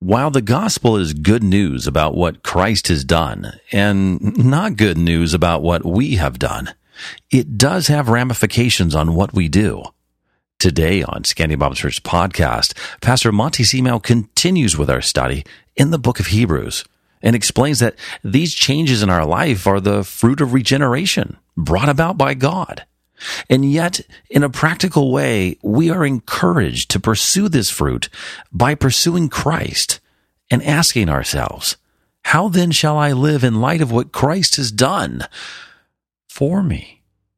While the gospel is good news about what Christ has done and not good news about what we have done, it does have ramifications on what we do. Today on Scandia Bible Church podcast, Pastor Monty Seamel continues with our study in the book of Hebrews and explains that these changes in our life are the fruit of regeneration brought about by God. And yet, in a practical way, we are encouraged to pursue this fruit by pursuing Christ and asking ourselves, how then shall I live in light of what Christ has done for me?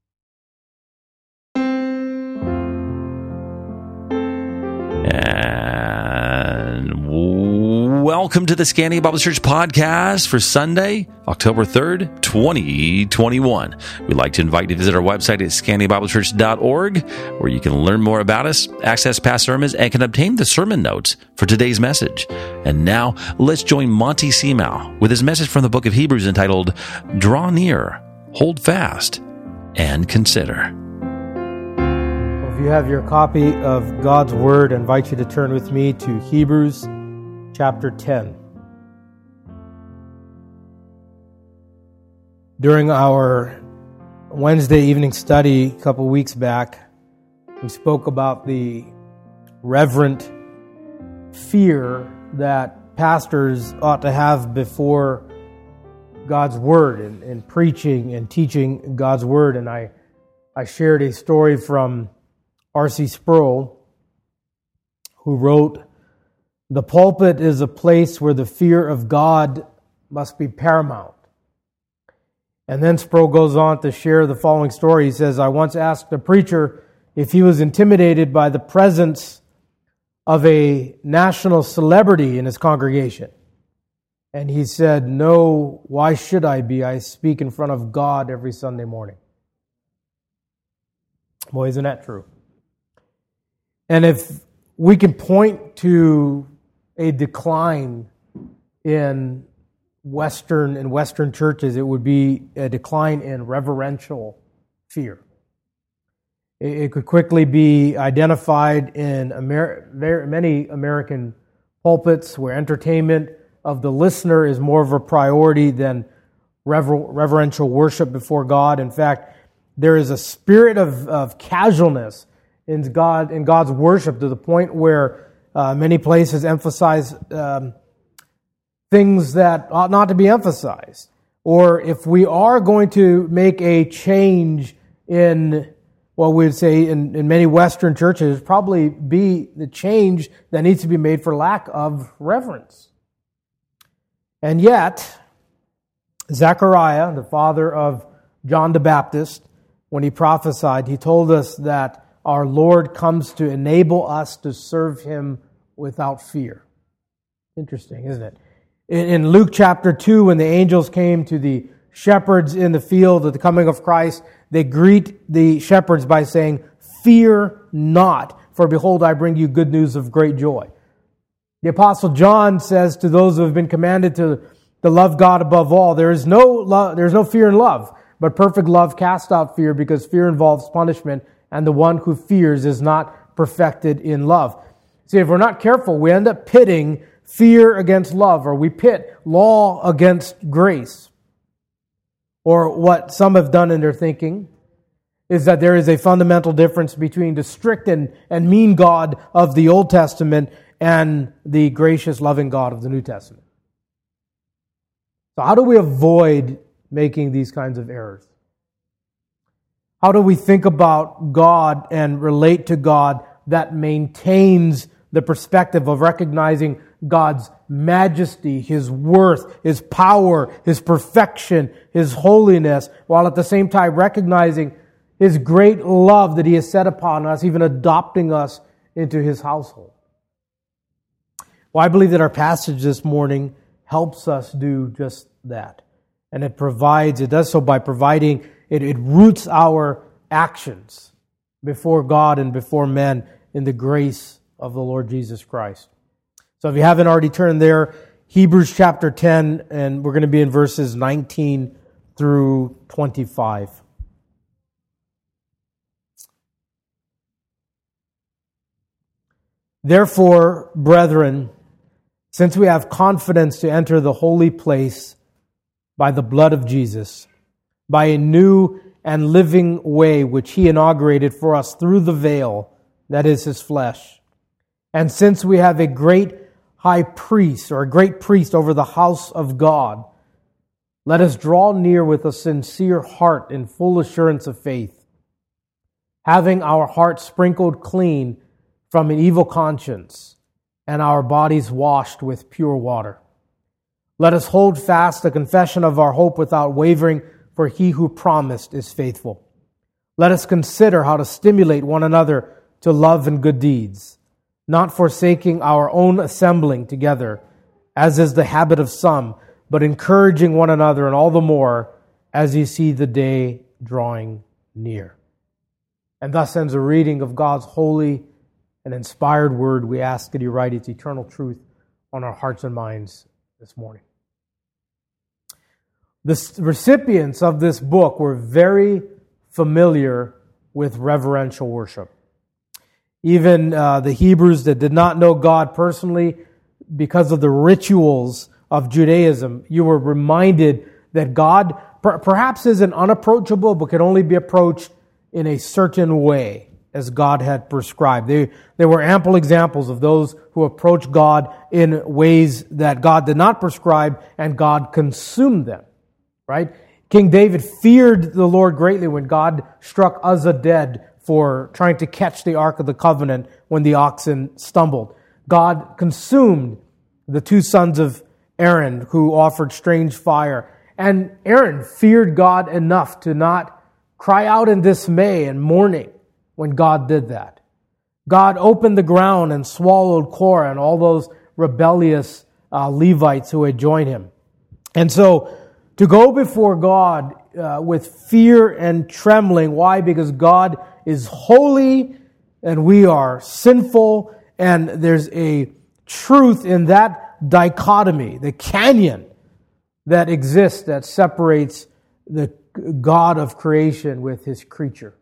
And welcome to the Scandia Bible Church podcast for Sunday, October 3rd, 2021. We'd like to invite you to visit our website at scandiabiblechurch.org, where you can learn more about us, access past sermons, and can obtain the sermon notes for today's message. And now, let's join Monty Seamel with his message from the book of Hebrews entitled, Draw Near, Hold Fast, and Consider. If you have your copy of God's Word, I invite you to turn with me to Hebrews chapter 10. During our Wednesday evening study a couple weeks back, we spoke about the reverent fear that pastors ought to have before God's Word and preaching and teaching God's Word. And I shared a story from R.C. Sproul, who wrote, "The pulpit is a place where the fear of God must be paramount." And then Sproul goes on to share the following story. He says, "I once asked a preacher if he was intimidated by the presence of a national celebrity in his congregation. And he said, 'No, why should I be? I speak in front of God every Sunday morning.'" Boy, isn't that true? And if we can point to a decline in Western churches, it would be a decline in reverential fear. It could quickly be identified in many American pulpits where entertainment of the listener is more of a priority than reverential worship before God. In fact, there is a spirit of casualness in God's worship to the point where many places emphasize things that ought not to be emphasized. Or if we are going to make a change in what we'd say in many Western churches, probably be the change that needs to be made for lack of reverence. And yet, Zechariah, the father of John the Baptist, when he prophesied, he told us that our Lord comes to enable us to serve Him without fear. Interesting, isn't it? In Luke chapter 2, when the angels came to the shepherds in the field at the coming of Christ, they greet the shepherds by saying, "Fear not, for behold, I bring you good news of great joy." The Apostle John says to those who have been commanded to love God above all, there is no fear in love, but perfect love casts out fear, because fear involves punishment, and the one who fears is not perfected in love. See, if we're not careful, we end up pitting fear against love, or we pit law against grace. Or what some have done in their thinking is that there is a fundamental difference between the strict and mean God of the Old Testament and the gracious, loving God of the New Testament. So how do we avoid making these kinds of errors? How do we think about God and relate to God that maintains the perspective of recognizing God's majesty, His worth, His power, His perfection, His holiness, while at the same time recognizing His great love that He has set upon us, even adopting us into His household? Well, I believe that our passage this morning helps us do just that. And it does so by providing, it roots our actions before God and before men in the grace of the Lord Jesus Christ. So if you haven't already turned there, Hebrews chapter 10, and we're going to be in verses 19 through 25. Therefore, brethren, Since we have confidence to enter the holy place by the blood of Jesus, by a new and living way which He inaugurated for us through the veil, that is His flesh. And since we have a great high priest, or a great priest over the house of God, let us draw near with a sincere heart in full assurance of faith, having our hearts sprinkled clean from an evil conscience, and our bodies washed with pure water. Let us hold fast the confession of our hope without wavering, for He who promised is faithful. Let us consider how to stimulate one another to love and good deeds, not forsaking our own assembling together, as is the habit of some, but encouraging one another, and all the more as you see the day drawing near. And thus ends a reading of God's holy and inspired word. We ask that He write its eternal truth on our hearts and minds this morning. The recipients of this book were very familiar with reverential worship. Even the Hebrews that did not know God personally, because of the rituals of Judaism, you were reminded that God perhaps isn't unapproachable, but can only be approached in a certain way, as God had prescribed. There were ample examples of those who approached God in ways that God did not prescribe, and God consumed them, right? King David feared the Lord greatly when God struck Uzzah dead for trying to catch the Ark of the Covenant when the oxen stumbled. God consumed the two sons of Aaron who offered strange fire. And Aaron feared God enough to not cry out in dismay and mourning when God did that. God opened the ground and swallowed Korah and all those rebellious Levites who had joined him. And so, to go before God with fear and trembling. Why? Because God is holy and we are sinful, and there's a truth in that dichotomy, the canyon that exists that separates the God of creation with His creature.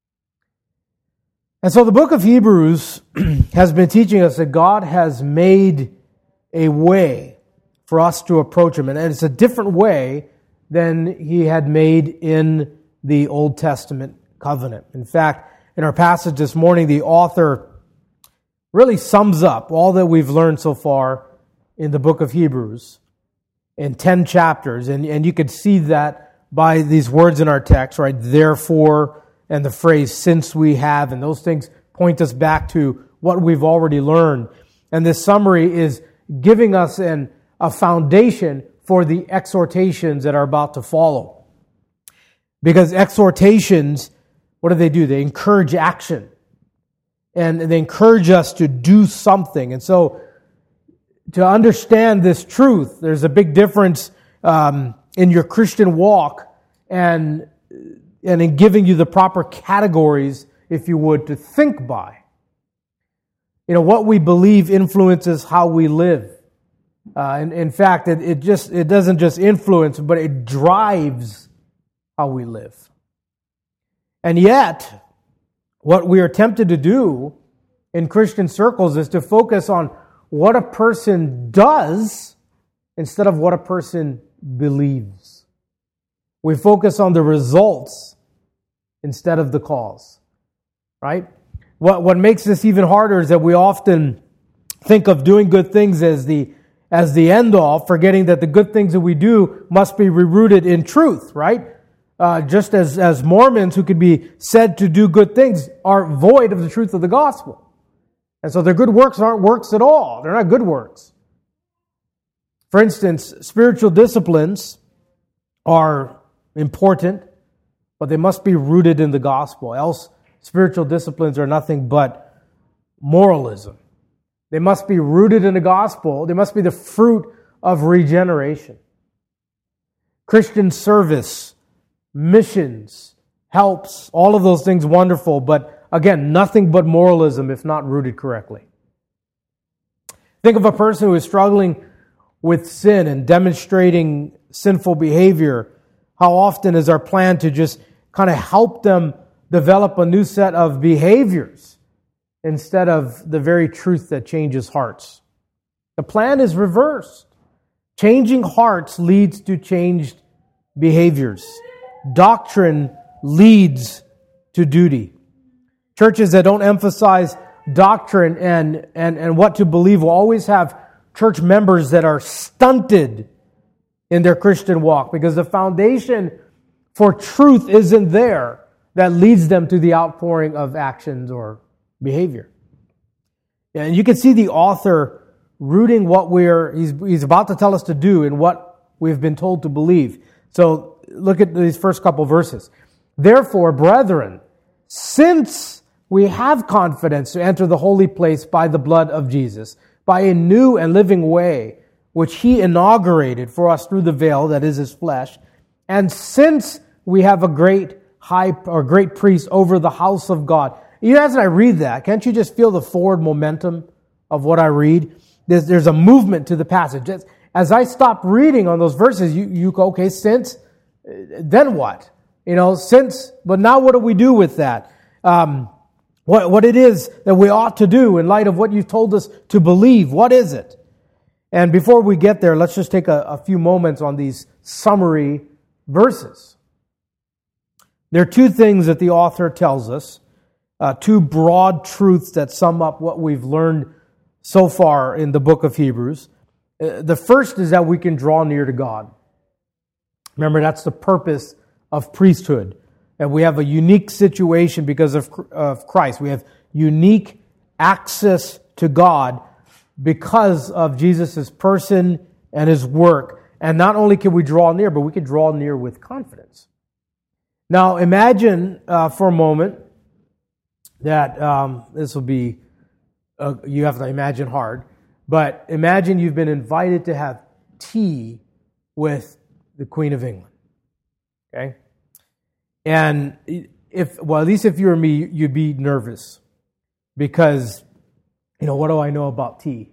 And so the book of Hebrews has been teaching us that God has made a way for us to approach Him. And it's a different way than He had made in the Old Testament covenant. In fact, in our passage this morning, the author really sums up all that we've learned so far in the book of Hebrews in 10 chapters. And you could see that by these words in our text, right? Therefore, and the phrase, since we have, and those things point us back to what we've already learned. And this summary is giving us a foundation for the exhortations that are about to follow. Because exhortations, what do? They encourage action. And they encourage us to do something. And so, to understand this truth, there's a big difference in your Christian walk and in giving you the proper categories, if you would, to think by. You know, what we believe influences how we live. In fact, it doesn't just influence, but it drives how we live. And yet, what we are tempted to do in Christian circles is to focus on what a person does instead of what a person believes. We focus on the results instead of the cause, right? What makes this even harder is that we often think of doing good things as the end all, forgetting that the good things that we do must be rooted in truth, right? Just as Mormons who could be said to do good things are void of the truth of the gospel. And so their good works aren't works at all. They're not good works. For instance, spiritual disciplines are important, but they must be rooted in the gospel. Else, spiritual disciplines are nothing but moralism. They must be rooted in the gospel. They must be the fruit of regeneration. Christian service, missions, helps, all of those things wonderful, but again, nothing but moralism if not rooted correctly. Think of a person who is struggling with sin and demonstrating sinful behavior. How often is our plan to just kind of help them develop a new set of behaviors instead of the very truth that changes hearts? The plan is reversed. Changing hearts leads to changed behaviors. Doctrine leads to duty. Churches that don't emphasize doctrine and what to believe will always have church members that are stunted in their Christian walk because the foundation for truth isn't there that leads them to the outpouring of actions or behavior. And you can see the author rooting what he's about to tell us to do and what we've been told to believe. So look at these first couple verses. Therefore, brethren, since we have confidence to enter the holy place by the blood of Jesus, by a new and living way, which He inaugurated for us through the veil, that is His flesh, and since we have a great priest over the house of God. As I read that, can't you just feel the forward momentum of what I read? There's a movement to the passage. As I stop reading on those verses, you go, okay, since, then what? Since, but now what do we do with that? What it is that we ought to do in light of what you've told us to believe. What is it? And before we get there, let's just take a few moments on these summary verses. There are two things that the author tells us, two broad truths that sum up what we've learned so far in the book of Hebrews. The first is that we can draw near to God. Remember, that's the purpose of priesthood. And we have a unique situation because of Christ. We have unique access to God because of Jesus' person and His work. And not only can we draw near, but we can draw near with confidence. Now, imagine for a moment that this will be, you have to imagine hard, but imagine you've been invited to have tea with the Queen of England. Okay? And at least if you were me, you'd be nervous because, what do I know about tea?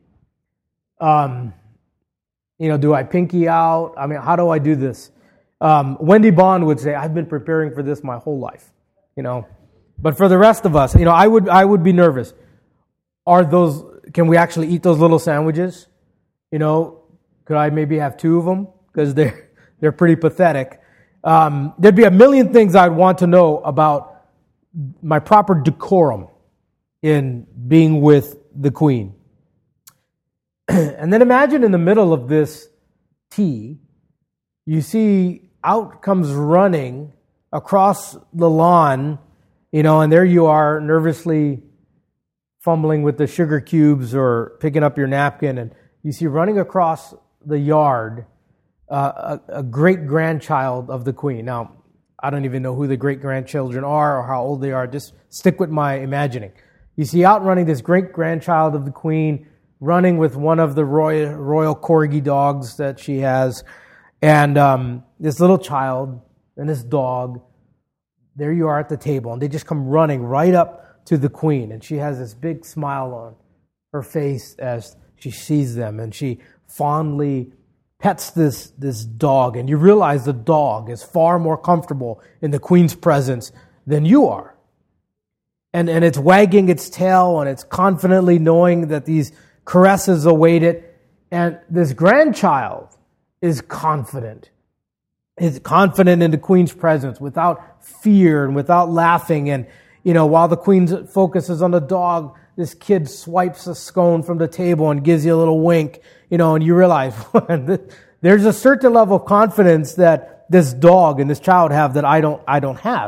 Do I pinky out? How do I do this? Wendy Bond would say, I've been preparing for this my whole life, But for the rest of us, I would be nervous. Can we actually eat those little sandwiches? Could I maybe have two of them? Because they're pretty pathetic. There'd be a million things I'd want to know about my proper decorum in being with the Queen. And then imagine in the middle of this tea, you see out comes running across the lawn, and there you are nervously fumbling with the sugar cubes or picking up your napkin, and you see running across the yard a great-grandchild of the Queen. Now, I don't even know who the great-grandchildren are or how old they are. Just stick with my imagining. You see out running this great-grandchild of the Queen, running with one of the royal corgi dogs that she has, and this little child and this dog, there you are at the table, and they just come running right up to the Queen, and she has this big smile on her face as she sees them, and she fondly pets this dog, and you realize the dog is far more comfortable in the Queen's presence than you are. And it's wagging its tail, and it's confidently knowing that these caresses await it. And this grandchild is confident. Is confident in the Queen's presence without fear and without laughing. And, while the Queen focuses on the dog, this kid swipes a scone from the table and gives you a little wink, and you realize there's a certain level of confidence that this dog and this child have that I don't have.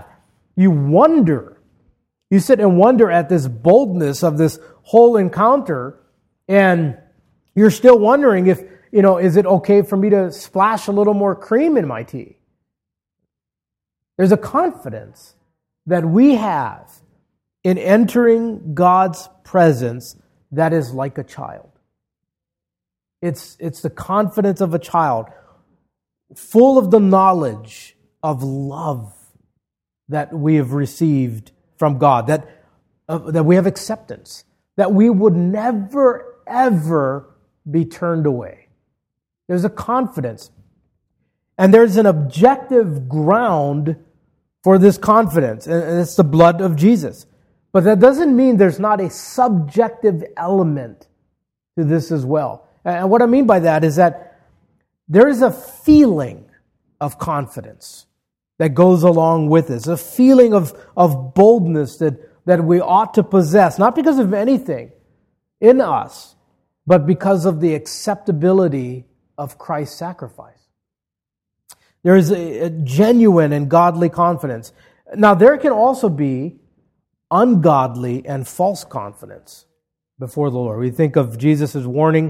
You sit and wonder at this boldness of this whole encounter, and you're still wondering if, is it okay for me to splash a little more cream in my tea? There's a confidence that we have in entering God's presence that is like a child. It's the confidence of a child, full of the knowledge of love that we have received from God, that we have acceptance, that we would never, ever be turned away. There's a confidence. And there's an objective ground for this confidence, and it's the blood of Jesus. But that doesn't mean there's not a subjective element to this as well. And what I mean by that is that there is a feeling of confidence that goes along with this, a feeling of boldness that we ought to possess, not because of anything in us, but because of the acceptability of Christ's sacrifice. There is a genuine and godly confidence. Now, there can also be ungodly and false confidence before the Lord. We think of Jesus' warning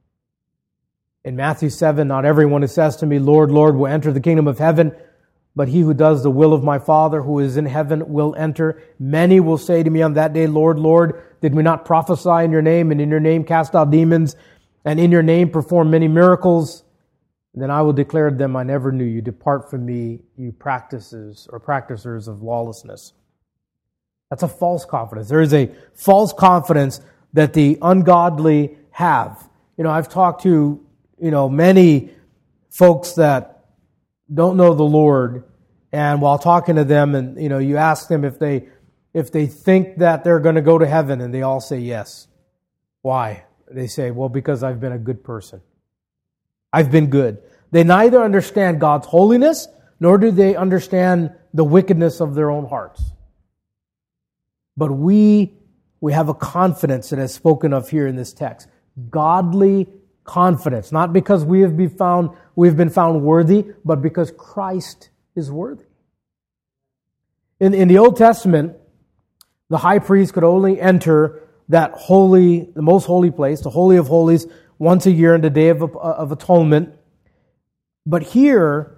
in Matthew 7, not everyone who says to me, Lord, Lord, will enter the kingdom of heaven, but he who does the will of my Father who is in heaven will enter. Many will say to me on that day, Lord, Lord, did we not prophesy in your name, and in your name cast out demons, and in your name perform many miracles? Then I will declare to them, I never knew you. Depart from me, you practices or practicers of lawlessness. That's a false confidence. There is a false confidence that the ungodly have. I've talked to, many folks that don't know the Lord, and while talking to them, and you ask them if they think that they're going to go to heaven, and they all say yes. Why? They say, well, because I've been a good person. I've been good. They neither understand God's holiness, nor do they understand the wickedness of their own hearts. But we have a confidence that is spoken of here in this text. Godly confidence. Not because we have been found worthy, but because Christ is worthy. In the Old Testament, the high priest could only enter the most holy place, the Holy of Holies, once a year in the Day of Atonement. But here,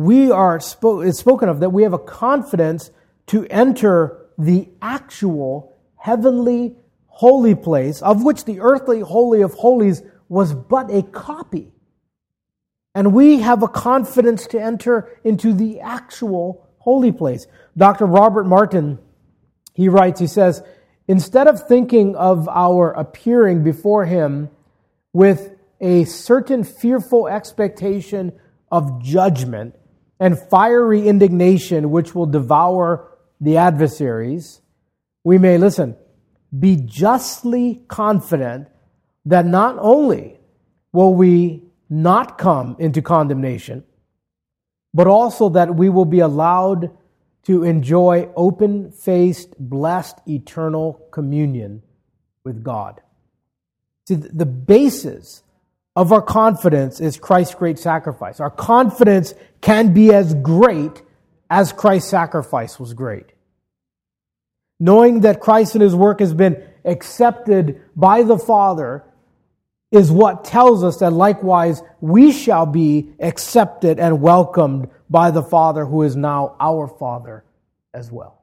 it's spoken of that we have a confidence to enter the actual heavenly holy place, of which the earthly Holy of Holies was but a copy. And we have a confidence to enter into the actual holy place. Dr. Robert Martin, he writes, he says, instead of thinking of our appearing before Him with a certain fearful expectation of judgment and fiery indignation which will devour the adversaries, we may, be justly confident that not only will we not come into condemnation, but also that we will be allowed to enjoy open-faced, blessed, eternal communion with God. See, the basis of our confidence is Christ's great sacrifice. Our confidence can be as great as Christ's sacrifice was great. Knowing that Christ and His work has been accepted by the Father is what tells us that likewise we shall be accepted and welcomed by the Father who is now our Father as well.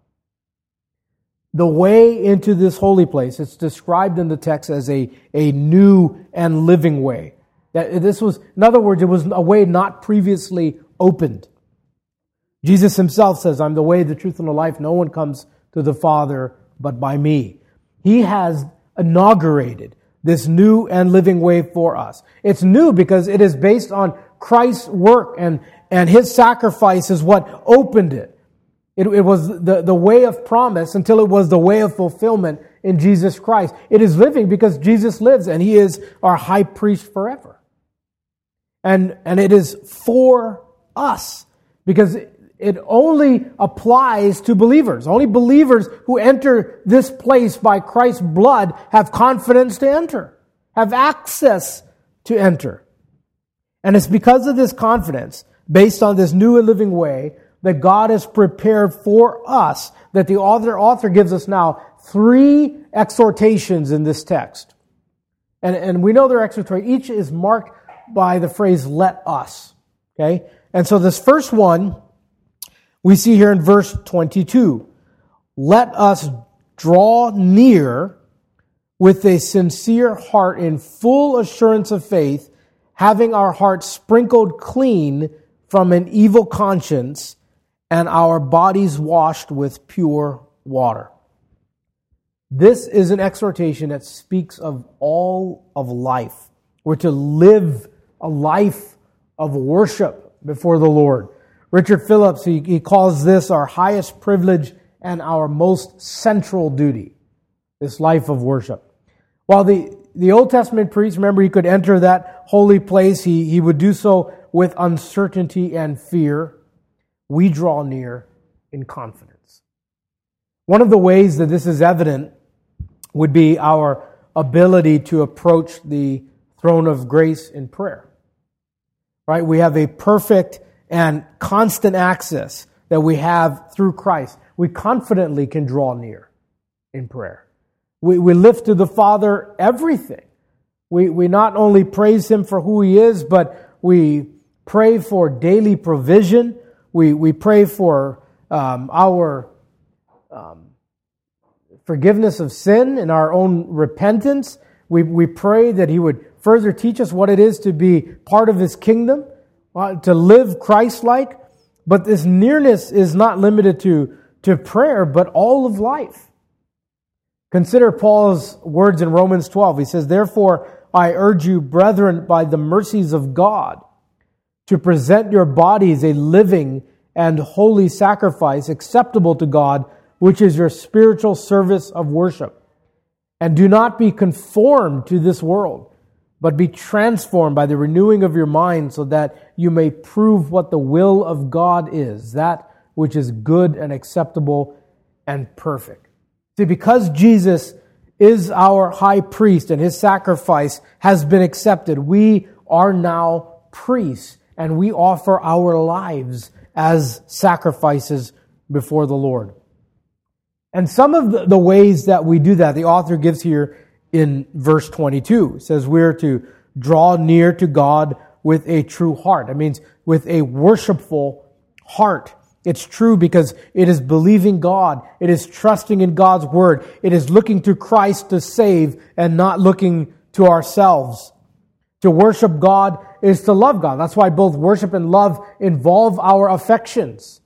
The way into this holy place, it's described in the text as a new and living way. In other words, it was a way not previously opened. Jesus Himself says, I'm the way, the truth, and the life. No one comes to the Father but by me. He has inaugurated this new and living way for us. It's new because it is based on Christ's work, and His sacrifice is what opened it. It was the way of promise until it was the way of fulfillment in Jesus Christ. It is living because Jesus lives and He is our high priest forever. And it is for us because it only applies to believers. Only believers who enter this place by Christ's blood have confidence to enter, have access to enter. And it's because of this confidence, based on this new and living way, that God has prepared for us, that the author gives us now 3 exhortations in this text. And we know they're exhortatory. Each is marked by the phrase, let us. Okay? And so this first one, we see here in verse 22. Let us draw near with a sincere heart in full assurance of faith, having our hearts sprinkled clean from an evil conscience and our bodies washed with pure water. This is an exhortation that speaks of all of life. We're to live a life of worship before the Lord. Richard Phillips, he calls this our highest privilege and our most central duty, this life of worship. While the the Old Testament priest, remember, he could enter that holy place. He would do so with uncertainty and fear. We draw near in confidence. One of the ways that this is evident would be our ability to approach the throne of grace in prayer. Right? We have a perfect and constant access that we have through Christ. We confidently can draw near in prayer. We lift to the Father everything. We not only praise Him for who He is, but we pray for daily provision. We pray for our forgiveness of sin and our own repentance. We pray that He would further teach us what it is to be part of His kingdom, to live Christ-like. But this nearness is not limited to prayer, but all of life. Consider Paul's words in Romans 12. He says, "Therefore, I urge you, brethren, by the mercies of God, to present your bodies a living and holy sacrifice acceptable to God, which is your spiritual service of worship. And do not be conformed to this world, but be transformed by the renewing of your mind, so that you may prove what the will of God is, that which is good and acceptable and perfect." See, because Jesus is our high priest and His sacrifice has been accepted, we are now priests, and we offer our lives as sacrifices before the Lord. And some of the ways that we do that, the author gives here in verse 22. It says we're to draw near to God with a true heart. It means with a worshipful heart. It's true because it is believing God. It is trusting in God's Word. It is looking to Christ to save and not looking to ourselves. To worship God is to love God. That's why both worship and love involve our affections.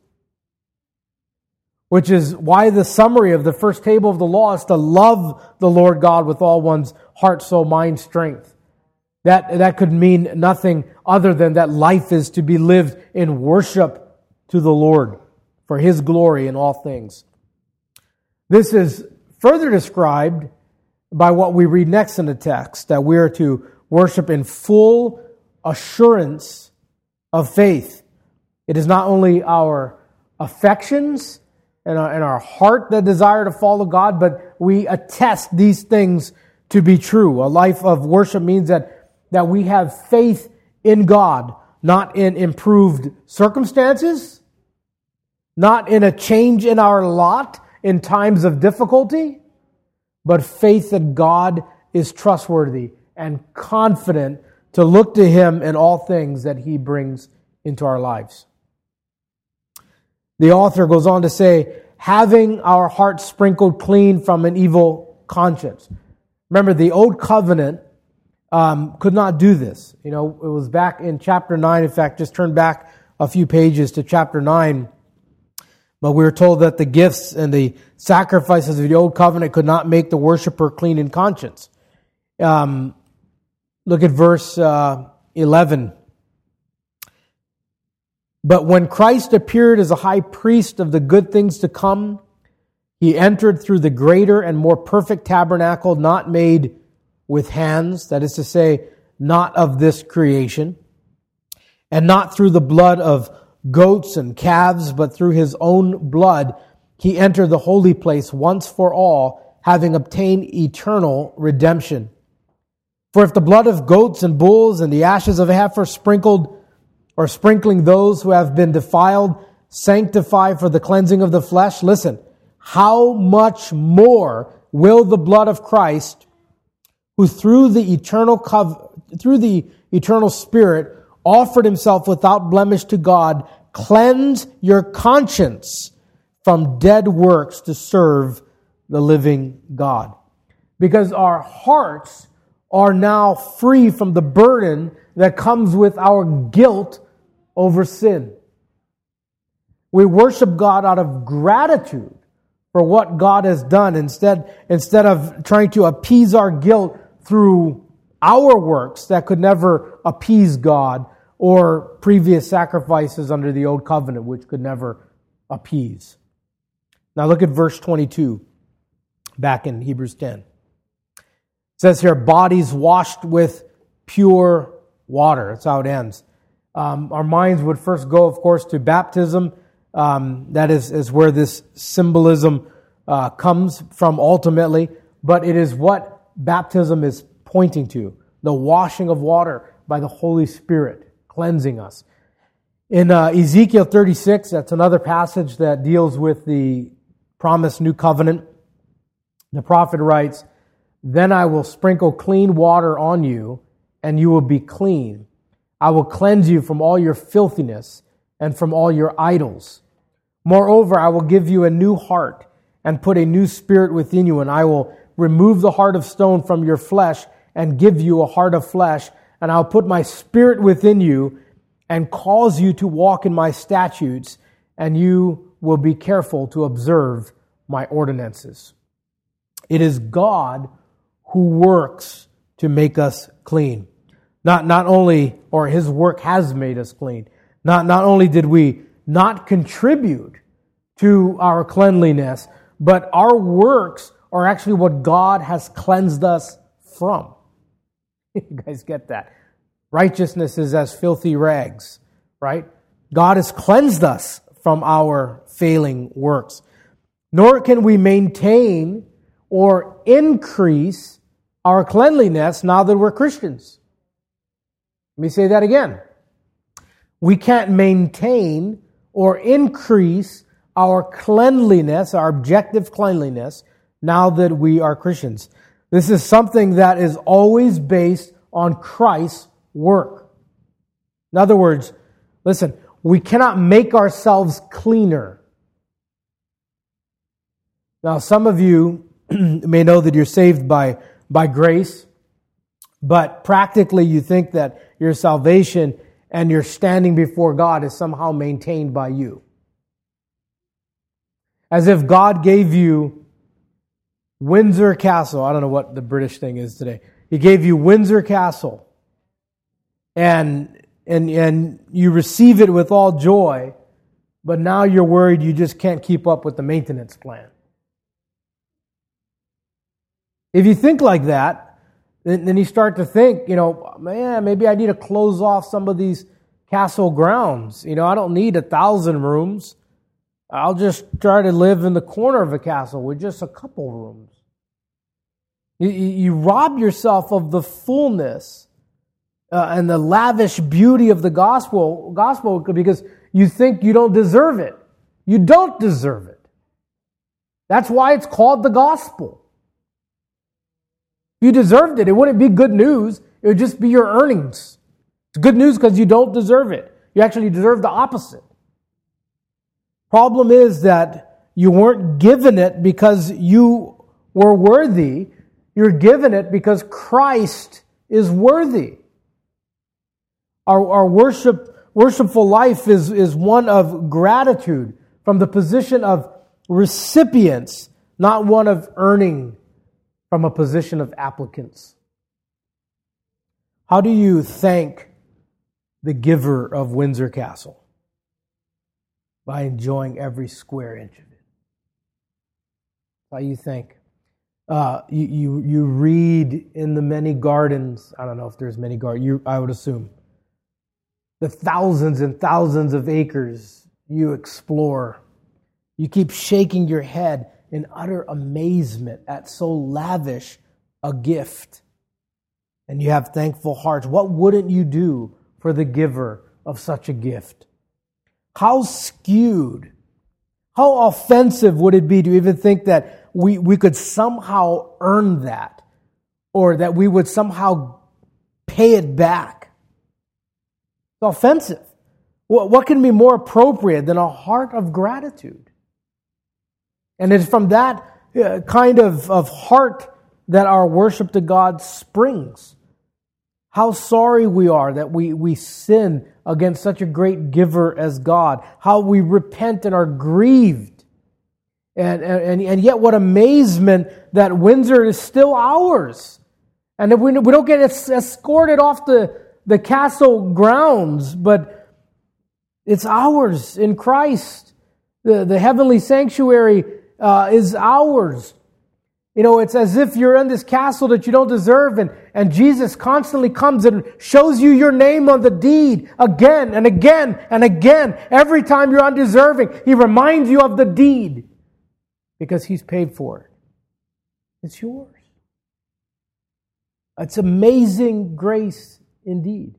Which is why the summary of the first table of the law is to love the Lord God with all one's heart, soul, mind, strength. That could mean nothing other than that life is to be lived in worship to the Lord for His glory in all things. This is further described by what we read next in the text, that we are to worship in full assurance of faith. It is not only our affections and our heart that desire to follow God, but we attest these things to be true. A life of worship means that we have faith in God, not in improved circumstances, not in a change in our lot in times of difficulty, but faith that God is trustworthy and confident to look to Him in all things that He brings into our lives. The author goes on to say, having our hearts sprinkled clean from an evil conscience. Remember, the Old Covenant could not do this. You know, it was back in chapter 9. In fact, just turn back a few pages to chapter 9. But we were told that the gifts and the sacrifices of the Old Covenant could not make the worshiper clean in conscience. Look at verse 11. But when Christ appeared as a high priest of the good things to come, He entered through the greater and more perfect tabernacle, not made with hands, that is to say, not of this creation, and not through the blood of goats and calves, but through His own blood, He entered the holy place once for all, having obtained eternal redemption. For if the blood of goats and bulls and the ashes of a heifer sprinkling those who have been defiled sanctify for the cleansing of the flesh, listen, how much more will the blood of Christ, who through the eternal Spirit offered Himself without blemish to God, cleanse your conscience from dead works to serve the living God. Because our hearts are now free from the burden that comes with our guilt over sin. We worship God out of gratitude for what God has done instead of trying to appease our guilt through our works that could never appease God, or previous sacrifices under the Old Covenant, which could never appease. Now look at verse 22, back in Hebrews 10. says here, bodies washed with pure water. That's how it ends. Our minds would first go, of course, to baptism. That is where this symbolism comes from ultimately. But it is what baptism is pointing to. The washing of water by the Holy Spirit, cleansing us. In Ezekiel 36, that's another passage that deals with the promised new covenant. The prophet writes, "Then I will sprinkle clean water on you, and you will be clean. I will cleanse you from all your filthiness and from all your idols. Moreover, I will give you a new heart and put a new spirit within you, and I will remove the heart of stone from your flesh and give you a heart of flesh, and I'll put my spirit within you and cause you to walk in my statutes, and you will be careful to observe my ordinances." It is God who works to make us clean. Not only, or His work has made us clean. Not only did we not contribute to our cleanliness, but our works are actually what God has cleansed us from. You guys get that? Righteousness is as filthy rags, right? God has cleansed us from our failing works. Nor can we maintain or increase our cleanliness now that we're Christians. Let me say that again. We can't maintain or increase our cleanliness, our objective cleanliness, now that we are Christians. This is something that is always based on Christ's work. In other words, listen, we cannot make ourselves cleaner. Now, some of you may know that you're saved by grace, but practically you think that your salvation and your standing before God is somehow maintained by you. As if God gave you Windsor Castle. I don't know what the British thing is today. He gave you Windsor Castle, and you receive it with all joy, but now you're worried you just can't keep up with the maintenance plan. If you think like that, then you start to think, man, maybe I need to close off some of these castle grounds. I don't need 1,000 rooms. I'll just try to live in the corner of a castle with just a couple rooms. You rob yourself of the fullness and the lavish beauty of the gospel because you think you don't deserve it. You don't deserve it. That's why it's called the gospel. If you deserved it, it wouldn't be good news. It would just be your earnings. It's good news because you don't deserve it. You actually deserve the opposite. Problem is that you weren't given it because you were worthy. You're given it because Christ is worthy. Our worshipful life is one of gratitude from the position of recipients, not one of earning from a position of applicants. How do you thank the giver of Windsor Castle? By enjoying every square inch of it. How you thank? You read in the many gardens. I don't know if there's many gardens. I would assume the thousands and thousands of acres you explore. You keep shaking your head in utter amazement at so lavish a gift. And you have thankful hearts. What wouldn't you do for the giver of such a gift? How skewed, how offensive would it be to even think that we could somehow earn that, or that we would somehow pay it back? It's offensive. What can be more appropriate than a heart of gratitude? And it's from that kind of heart that our worship to God springs. How sorry we are that we sin against such a great giver as God. How we repent and are grieved. And yet what amazement that Windsor is still ours. And if we don't get escorted off the castle grounds, but it's ours in Christ. The heavenly sanctuary is ours. It's as if you're in this castle that you don't deserve, and Jesus constantly comes and shows you your name on the deed again and again and again. Every time you're undeserving, He reminds you of the deed because He's paid for it. It's yours. It's amazing grace indeed.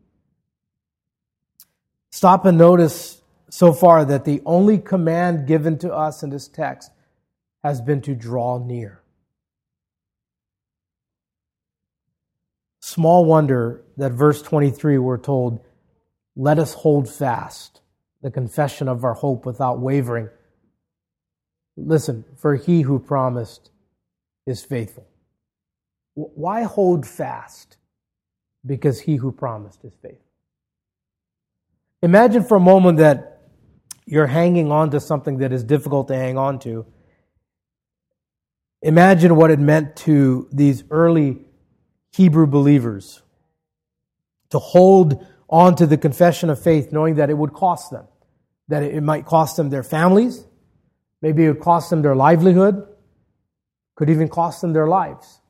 Stop and notice so far that the only command given to us in this text has been to draw near. Small wonder that verse 23 we're told, let us hold fast the confession of our hope without wavering. Listen, for He who promised is faithful. Why hold fast? Because He who promised is faithful. Imagine for a moment that you're hanging on to something that is difficult to hang on to. Imagine what it meant to these early Hebrew believers to hold on to the confession of faith, knowing that it would cost them, that it might cost them their families, maybe it would cost them their livelihood, could even cost them their lives.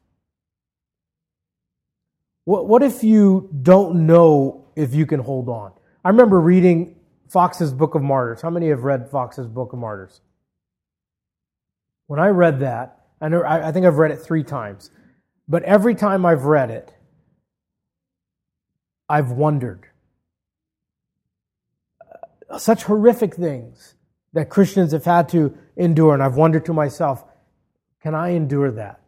What if you don't know if you can hold on? I remember reading Fox's Book of Martyrs. How many have read Fox's Book of Martyrs? When I read that, I think I've read it 3 times. But every time I've read it, I've wondered. Such horrific things that Christians have had to endure. And I've wondered to myself, can I endure that?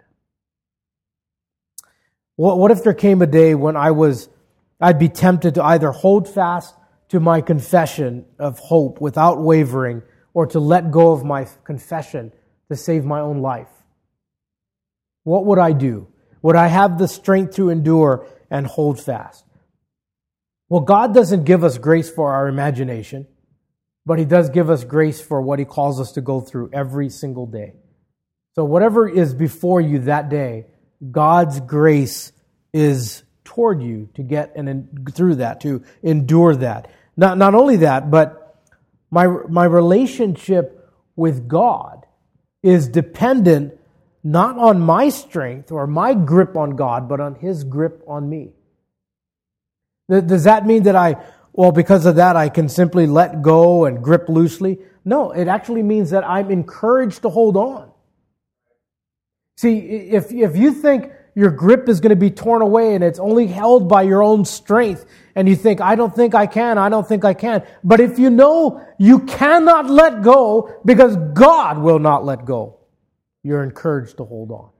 What if there came a day when I'd be tempted to either hold fast to my confession of hope without wavering, or to let go of my confession to save my own life? What would I do? Would I have the strength to endure and hold fast? Well, God doesn't give us grace for our imagination, but He does give us grace for what He calls us to go through every single day. So whatever is before you that day, God's grace is toward you to get through that, to endure that. Not only that, but my relationship with God is dependent not on my strength or my grip on God, but on His grip on me. Does that mean that because of that, I can simply let go and grip loosely? No, it actually means that I'm encouraged to hold on. See, if you think your grip is going to be torn away and it's only held by your own strength, and you think, I don't think I can. But if you know you cannot let go because God will not let go, you're encouraged to hold on.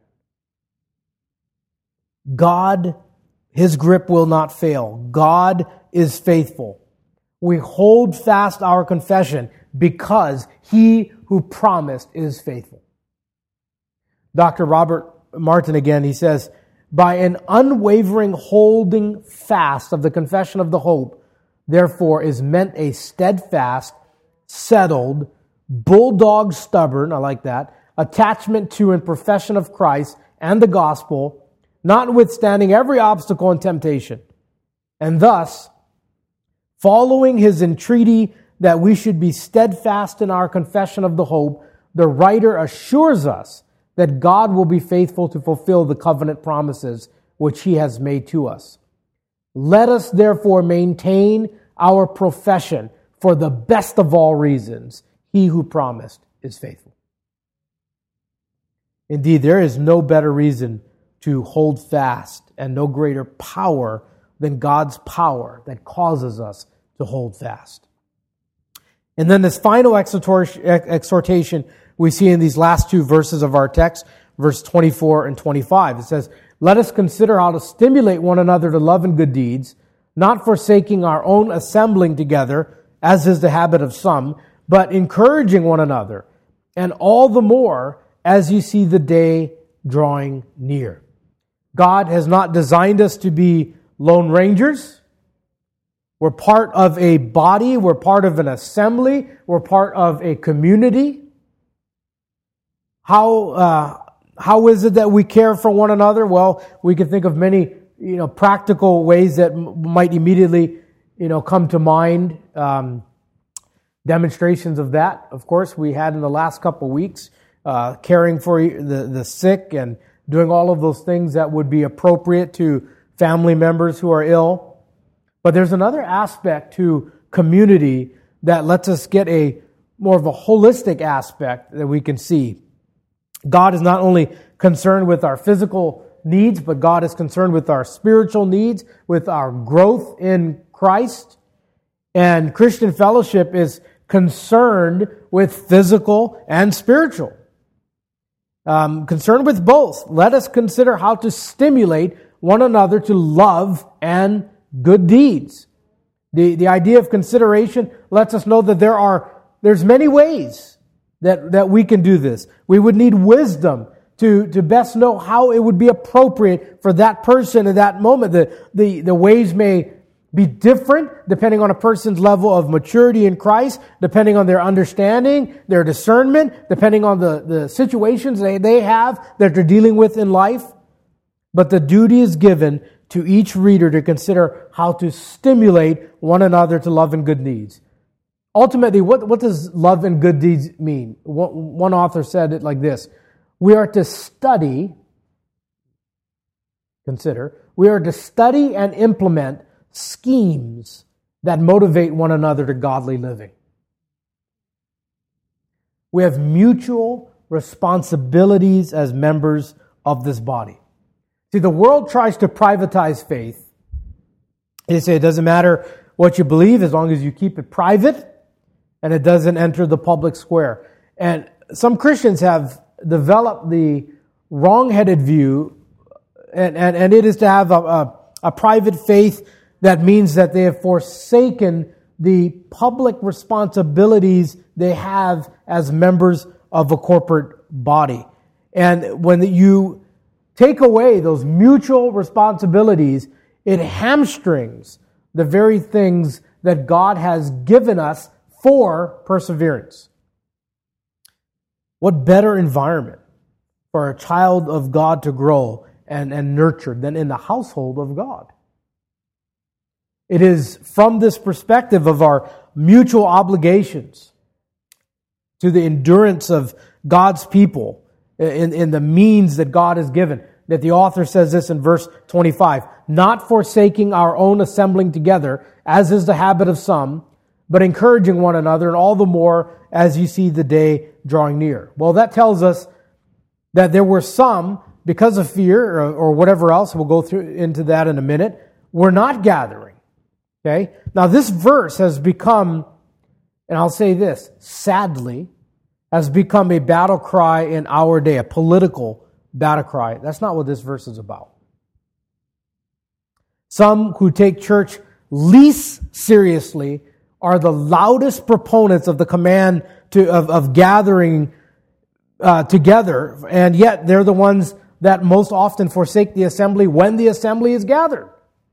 God, His grip will not fail. God is faithful. We hold fast our confession because He who promised is faithful. Dr. Robert Martin again, he says, by an unwavering holding fast of the confession of the hope, therefore, is meant a steadfast, settled, bulldog stubborn, I like that, attachment to and profession of Christ and the gospel, notwithstanding every obstacle and temptation. And thus, following his entreaty that we should be steadfast in our confession of the hope, the writer assures us that God will be faithful to fulfill the covenant promises which He has made to us. Let us therefore maintain our profession for the best of all reasons. He who promised is faithful. Indeed, there is no better reason to hold fast and no greater power than God's power that causes us to hold fast. And then this final exhortation we see in these last 2 verses of our text, verse 24 and 25. It says, let us consider how to stimulate one another to love and good deeds, not forsaking our own assembling together, as is the habit of some, but encouraging one another, and all the more as you see the day drawing near. God has not designed us to be lone rangers. We're part of a body. We're part of an assembly. We're part of a community. How is it that we care for one another? Well, we can think of many, practical ways that might immediately, come to mind. Demonstrations of that, of course, we had in the last couple of weeks, caring for the sick and doing all of those things that would be appropriate to family members who are ill. But there's another aspect to community that lets us get a more of a holistic aspect that we can see. God is not only concerned with our physical needs, but God is concerned with our spiritual needs, with our growth in Christ. And Christian fellowship is concerned with physical and spiritual. Concerned with both. Let us consider how to stimulate one another to love and good deeds. The idea of consideration lets us know that there's many ways that we can do this. We would need wisdom to best know how it would be appropriate for that person at that moment. The ways may be different depending on a person's level of maturity in Christ, depending on their understanding, their discernment, depending on the situations they have that they're dealing with in life. But the duty is given to each reader to consider how to stimulate one another to love and good deeds. Ultimately, what does love and good deeds mean? One author said it like this: we are to study and implement schemes that motivate one another to godly living. We have mutual responsibilities as members of this body. See, the world tries to privatize faith. They say it doesn't matter what you believe as long as you keep it private and it doesn't enter the public square. And some Christians have developed the wrong-headed view, and it is to have a private faith that means that they have forsaken the public responsibilities they have as members of a corporate body. And when you take away those mutual responsibilities, it hamstrings the very things that God has given us for perseverance. What better environment for a child of God to grow and nurture than in the household of God? It is from this perspective of our mutual obligations to the endurance of God's people in the means that God has given that the author says this in verse 25, not forsaking our own assembling together, as is the habit of some, but encouraging one another, and all the more as you see the day drawing near. Well, that tells us that there were some, because of fear or whatever else, we'll go through into that in a minute, were not gathering. Okay? Now this verse has become, and I'll say this, sadly, has become a battle cry in our day, a political battle cry. That's not what this verse is about. Some who take church least seriously are the loudest proponents of the command of gathering together, and yet they're the ones that most often forsake the assembly when the assembly is gathered.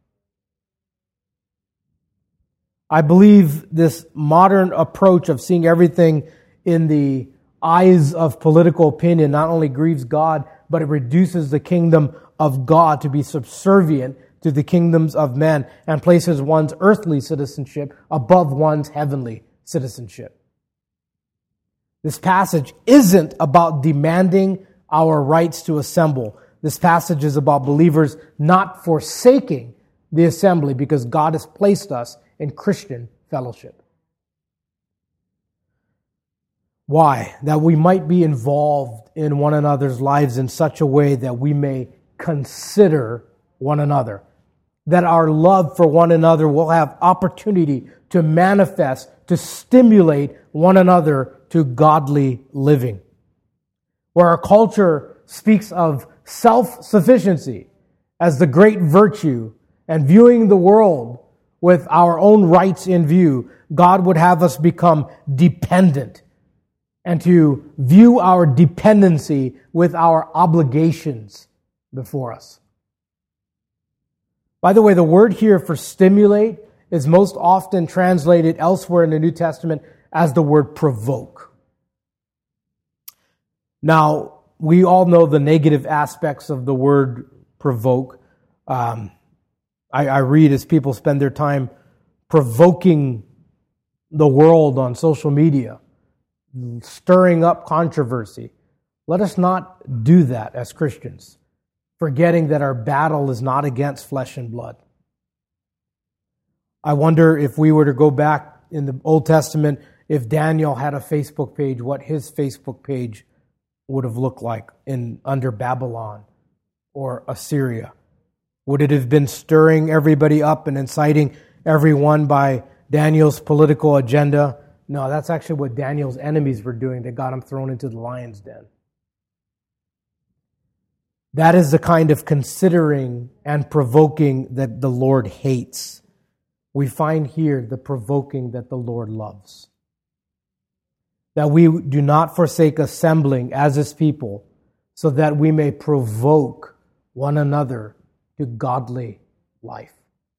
I believe this modern approach of seeing everything in the eyes of political opinion not only grieves God, but it reduces the kingdom of God to be subservient to the kingdoms of men and places one's earthly citizenship above one's heavenly citizenship. This passage isn't about demanding our rights to assemble. This passage is about believers not forsaking the assembly because God has placed us in Christian fellowship. Why? That we might be involved in one another's lives in such a way that we may consider one another. That our love for one another will have opportunity to manifest, to stimulate one another to godly living. Where our culture speaks of self-sufficiency as the great virtue and viewing the world with our own rights in view, God would have us become dependent and to view our dependency with our obligations before us. By the way, the word here for stimulate is most often translated elsewhere in the New Testament as the word provoke. Now, we all know the negative aspects of the word provoke. I read as people spend their time provoking the world on social media, stirring up controversy. Let us not do that as Christians. forgetting that our battle is not against flesh and blood. I wonder if we were to go back in the Old Testament, if Daniel had a Facebook page, what his Facebook page would have looked like under Babylon or Assyria. Would it have been stirring everybody up and inciting everyone by Daniel's political agenda? No, that's actually what Daniel's enemies were doing that got him thrown into the lion's den. That is the kind of considering and provoking that the Lord hates. We find here the provoking that the Lord loves. That we do not forsake assembling as His people, so that we may provoke one another to godly life.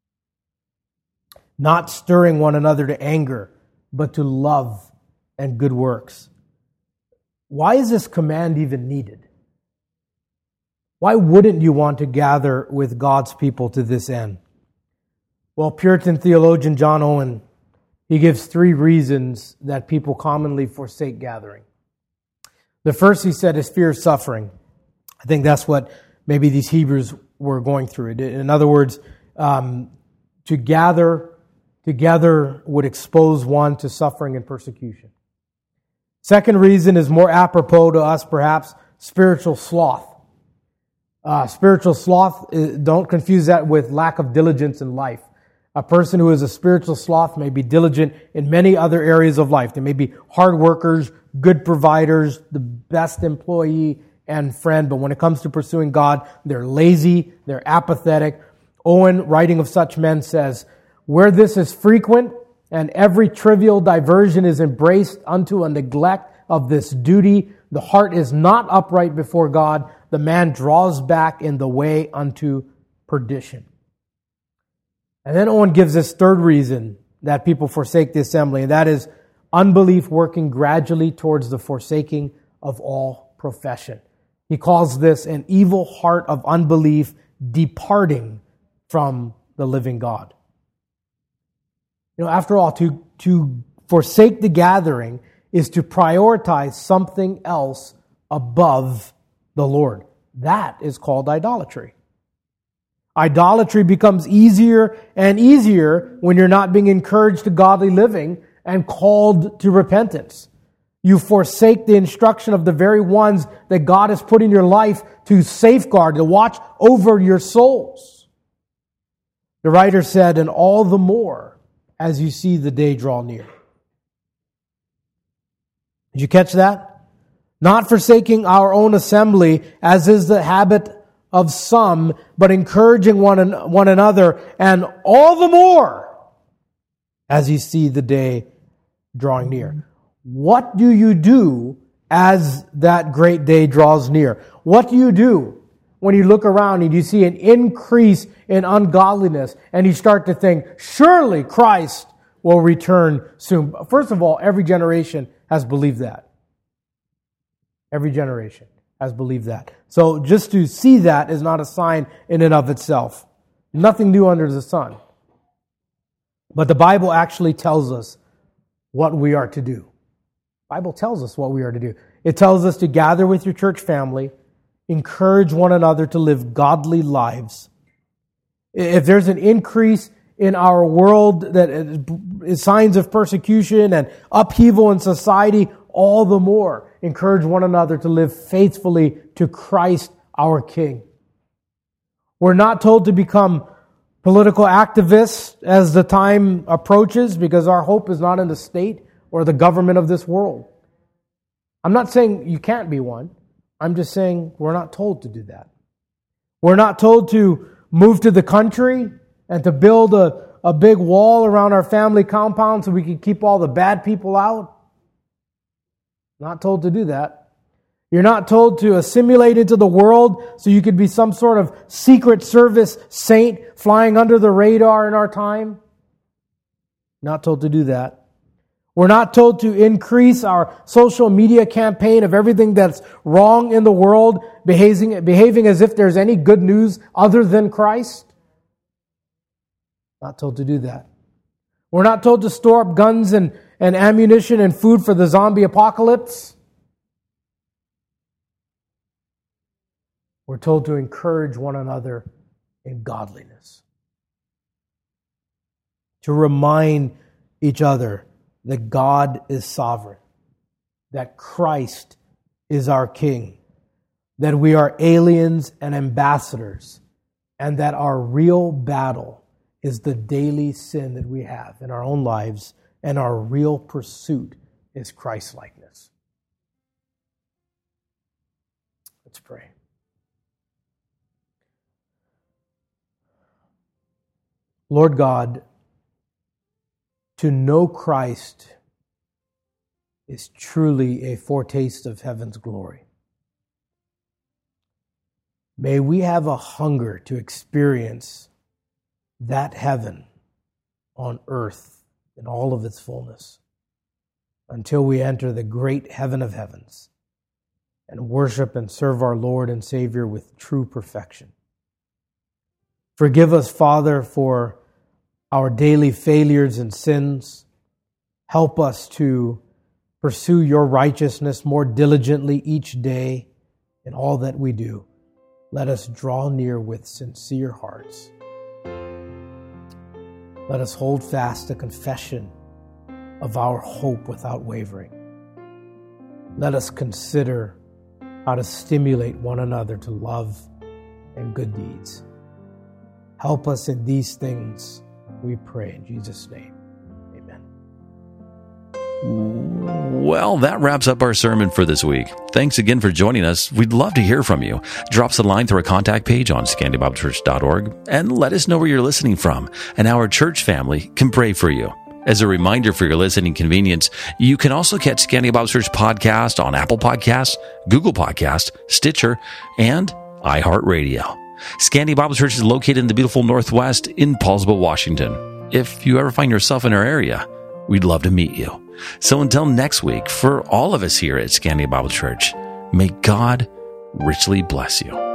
Not stirring one another to anger, but to love and good works. Why is this command even needed? Why wouldn't you want to gather with God's people to this end? Well, Puritan theologian John Owen, he gives 3 reasons that people commonly forsake gathering. The first, he said, is fear of suffering. I think that's what maybe these Hebrews were going through. In other words, to gather together would expose one to suffering and persecution. Second reason is more apropos to us, perhaps, spiritual sloth. Spiritual sloth, don't confuse that with lack of diligence in life. A person who is a spiritual sloth may be diligent in many other areas of life. They may be hard workers, good providers, the best employee and friend, but when it comes to pursuing God, they're lazy, they're apathetic. Owen, writing of such men, says, "Where this is frequent, and every trivial diversion is embraced unto a neglect of this duty, the heart is not upright before God, the man draws back in the way unto perdition." And then Owen gives this third reason that people forsake the assembly, and that is unbelief working gradually towards the forsaking of all profession. He calls this an evil heart of unbelief departing from the living God. You know, after all, to forsake the gathering is to prioritize something else above the Lord. That is called idolatry. Idolatry becomes easier and easier when you're not being encouraged to godly living and called to repentance. You forsake the instruction of the very ones that God has put in your life to safeguard, to watch over your souls. The writer said, "And all the more as you see the day draw near." Did you catch that? Not forsaking our own assembly, as is the habit of some, but encouraging one another, and all the more as you see the day drawing near. What do you do as that great day draws near? What do you do when you look around and you see an increase in ungodliness and you start to think, surely Christ will return soon? First of all, every generation has believed that. Every generation has believed that. So just to see that is not a sign in and of itself. Nothing new under the sun. But the Bible actually tells us what we are to do. The Bible tells us what we are to do. It tells us to gather with your church family, encourage one another to live godly lives. If there's an increase in our world that is signs of persecution and upheaval in society, all the more encourage one another to live faithfully to Christ our King. We're not told to become political activists as the time approaches, because our hope is not in the state or the government of this world. I'm not saying you can't be one. I'm just saying we're not told to do that. We're not told to move to the country and to build a big wall around our family compound so we can keep all the bad people out. Not told to do that. You're not told to assimilate into the world so you could be some sort of secret service saint flying under the radar in our time. Not told to do that. We're not told to increase our social media campaign of everything that's wrong in the world, behaving as if there's any good news other than Christ. Not told to do that. We're not told to store up guns and ammunition and food for the zombie apocalypse. We're told to encourage one another in godliness, to remind each other that God is sovereign, that Christ is our King, that we are aliens and ambassadors, and that our real battle is the daily sin that we have in our own lives, and our real pursuit is Christ-likeness. Let's pray. Lord God, to know Christ is truly a foretaste of heaven's glory. May we have a hunger to experience that heaven on earth in all of its fullness until we enter the great heaven of heavens and worship and serve our Lord and Savior with true perfection. Forgive us, Father, for our daily failures and sins. Help us to pursue your righteousness more diligently each day in all that we do. Let us draw near with sincere hearts. Let us hold fast the confession of our hope without wavering. Let us consider how to stimulate one another to love and good deeds. Help us in these things, we pray in Jesus' name. Amen. Well, that wraps up our sermon for this week. Thanks again for joining us. We'd love to hear from you. Drop us a line through our contact page on ScandiaBibleChurch.org and let us know where you're listening from, and our church family can pray for you. As a reminder for your listening convenience, you can also catch Scandia Bible Church podcast on Apple Podcasts, Google Podcasts, Stitcher, and iHeartRadio. Scandia Bible Church is located in the beautiful Northwest in Paulsville, Washington. If you ever find yourself in our area, we'd love to meet you. So until next week, for all of us here at Scandia Bible Church, may God richly bless you.